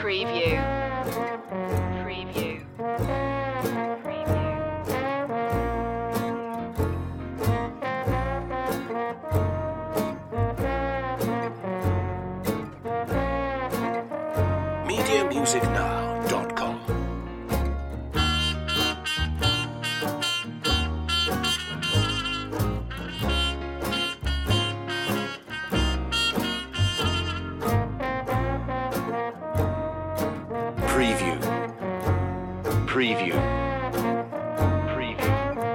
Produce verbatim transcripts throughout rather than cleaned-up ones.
Preview. Preview. media music now dot com. Preview. Preview. Preview.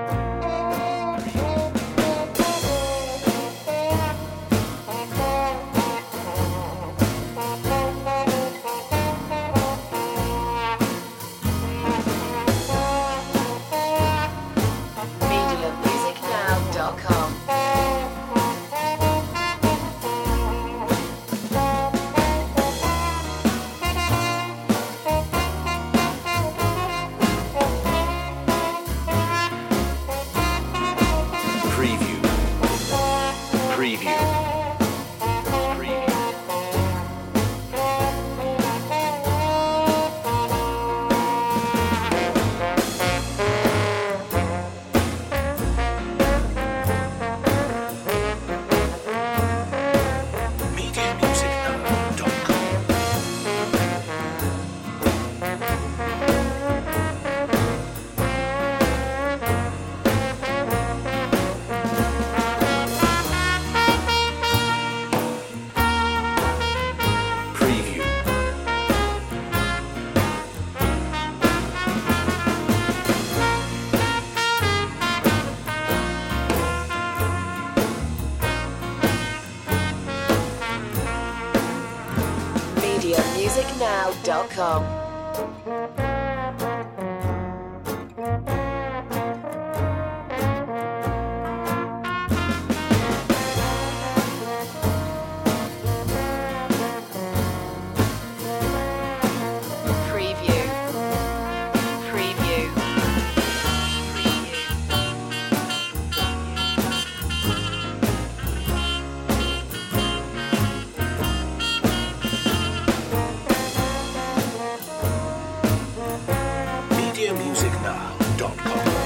media music now dot com. Preview. Preview. Preview. media music now dot com. Preview. media music now dot com. Preview. Preview. media music now dot com.